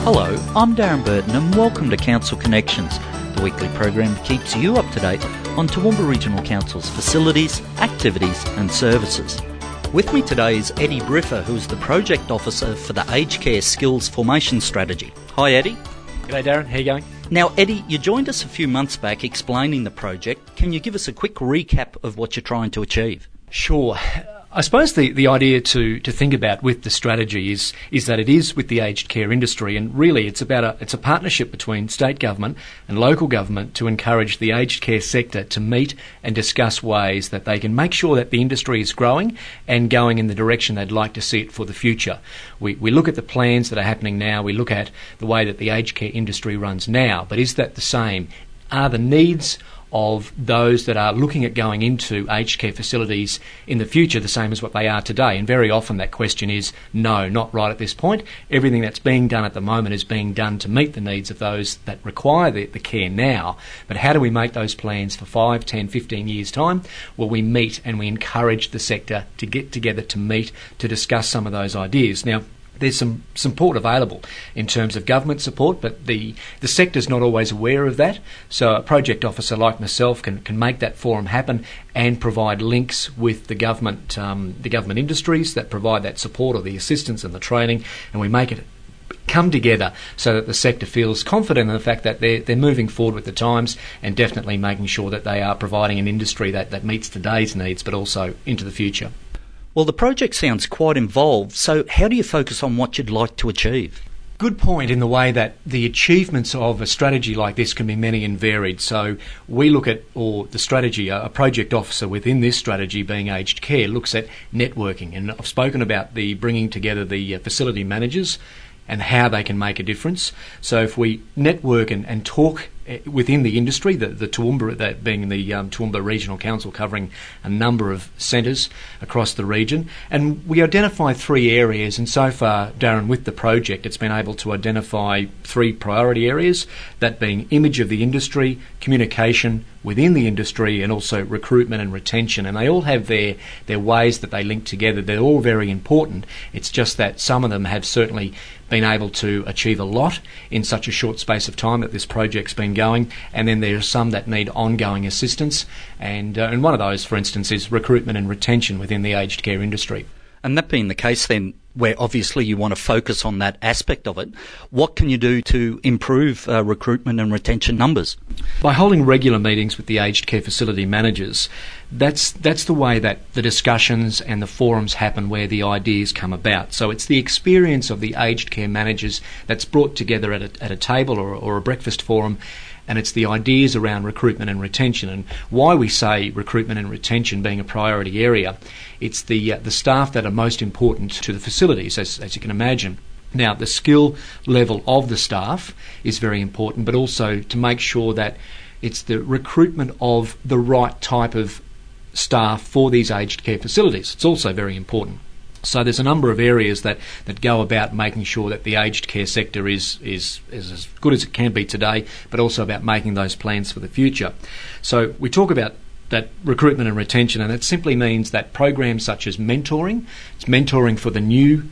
Hello, I'm Darren Burton and welcome to Council Connections, the weekly program that keeps you up to date on Toowoomba Regional Council's facilities, activities and services. With me today is Eddie Briffa, who is the Project Officer for the Aged Care Skills Formation Strategy. Hi Eddie. G'day Darren, how you going? Now Eddie, you joined us a few months back explaining the project. Can you give us a quick recap of what you're trying to achieve? Sure. I suppose the idea to think about with the strategy is that it is with the aged care industry, and really it's a partnership between state government and local government to encourage the aged care sector to meet and discuss ways that they can make sure that the industry is growing and going in the direction they'd like to see it for the future. We look at the plans that are happening now, we look at the way that the aged care industry runs now, but is that the same? Are the needs of those that are looking at going into aged care facilities in the future the same as what they are today? And very often that question is no, not right at this point. Everything that's being done at the moment is being done to meet the needs of those that require the care now. But how do we make those plans for 5, 10, 15 years' time? Well, we meet and we encourage the sector to get together to meet, to discuss some of those ideas. Now, there's some support available in terms of government support, but the sector's not always aware of that. So a project officer like myself can make that forum happen and provide links with the government industries that provide that support or the assistance and the training, and we make it come together so that the sector feels confident in the fact that they're moving forward with the times and definitely making sure that they are providing an industry that meets today's needs but also into the future. Well, the project sounds quite involved, so how do you focus on what you'd like to achieve? Good point, in the way that the achievements of a strategy like this can be many and varied. So we look at, or the strategy, a project officer within this strategy being aged care looks at networking, and I've spoken about the bringing together the facility managers and how they can make a difference. So if we network and talk within the industry, the Toowoomba, that being the Toowoomba Regional Council covering a number of centres across the region, and we identify 3 areas, and so far, Darren, with the project it's been able to identify 3 priority areas, that being image of the industry, communication within the industry, and also recruitment and retention. And they all have their ways that they link together. They're all very important. It's just that some of them have certainly been able to achieve a lot in such a short space of time that this project's been going, and then there are some that need ongoing assistance, and one of those, for instance, is recruitment and retention within the aged care industry. And that being the case then, where obviously you want to focus on that aspect of it, what can you do to improve recruitment and retention numbers? By holding regular meetings with the aged care facility managers, that's the way that the discussions and the forums happen where the ideas come about. So it's the experience of the aged care managers that's brought together at a table or a breakfast forum, and it's the ideas around recruitment and retention. And why we say recruitment and retention being a priority area, it's the staff that are most important to the facilities, as you can imagine. Now, the skill level of the staff is very important, but also to make sure that it's the recruitment of the right type of staff for these aged care facilities. It's also very important. So there's a number of areas that go about making sure that the aged care sector is as good as it can be today, but also about making those plans for the future. So we talk about that recruitment and retention, and it simply means that programs such as mentoring, it's mentoring for the new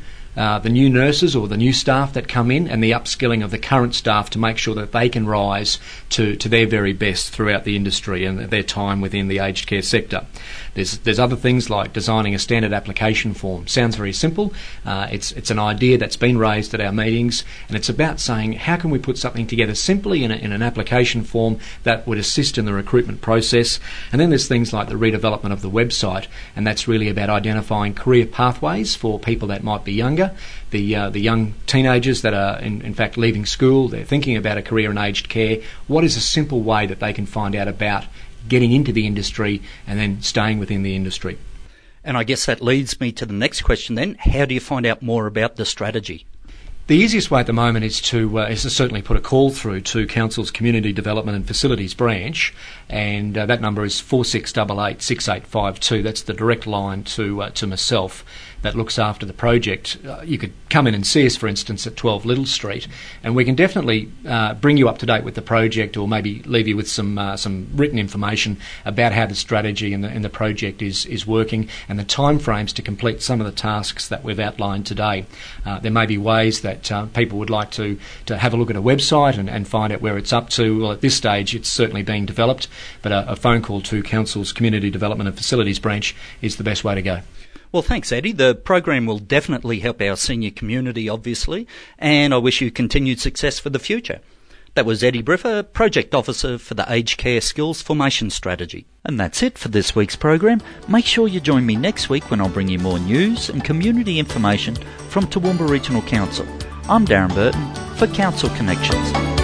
nurses or the new staff that come in, and the upskilling of the current staff to make sure that they can rise to their very best throughout the industry and their time within the aged care sector. There's other things like designing a standard application form. Sounds very simple. It's an idea that's been raised at our meetings, and it's about saying how can we put something together simply in an application form that would assist in the recruitment process. And then there's things like the redevelopment of the website, and that's really about identifying career pathways for people that might be younger, the young teenagers that are in fact leaving school, they're thinking about a career in aged care. What is a simple way that they can find out about getting into the industry and then staying within the industry? And I guess that leads me to the next question then. How do you find out more about the strategy? The easiest way at the moment is to certainly put a call through to Council's Community Development and Facilities branch, and that number is 4688 6852. That's the direct line to myself. that looks after the project, you could come in and see us, for instance, at 12 Little Street, and we can definitely bring you up to date with the project, or maybe leave you with some written information about how the strategy and the project is working, and the timeframes to complete some of the tasks that we've outlined today. There may be ways that people would like to have a look at a website and find out where it's up to. Well, at this stage, it's certainly being developed, but a phone call to Council's Community Development and Facilities branch is the best way to go. Well, thanks, Eddie. The program will definitely help our senior community, obviously, and I wish you continued success for the future. That was Eddie Briffa, Project Officer for the Aged Care Skills Formation Strategy. And that's it for this week's program. Make sure you join me next week when I'll bring you more news and community information from Toowoomba Regional Council. I'm Darren Burton for Council Connections.